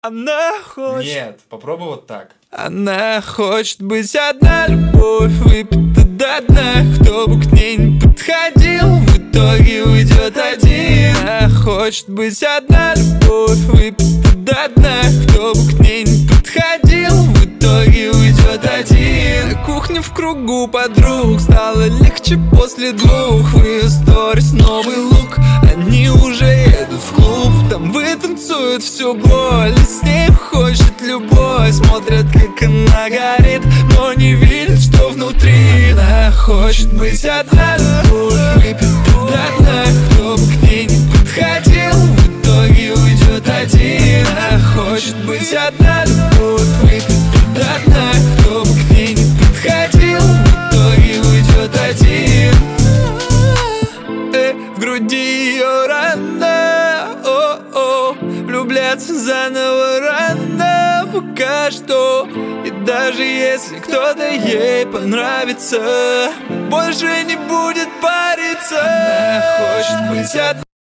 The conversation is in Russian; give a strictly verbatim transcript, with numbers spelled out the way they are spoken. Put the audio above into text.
Она хочет... Нет, попробуй вот так. Она хочет быть одна, любовь выпита до дна. Кто бы к ней не подходил, в итоге уйдет один. Она хочет быть одна, любовь выпита до дна. Кто бы к ней не подходил, в итоге уйдет один. На кухне в кругу подруг стало легче после двух. В ее сторис новый лук, они уже едут в клуб. Там вытанцуют всю боль, с ней хочет любовь. Смотрят, как она горит, но не видят, что внутри. Она хочет быть одна, любовь выпита до дна. Кто бы к ней не подходил, в итоге уйдет один. Она хочет быть одна, любовь выпита до дна. Кто бы к ней не подходил, в итоге уйдет один. Э, в груди ее рана, о-о, влюбляться заново рано пока что. И даже если кто-то ей понравится, больше не будет париться. Она хочет быть одна.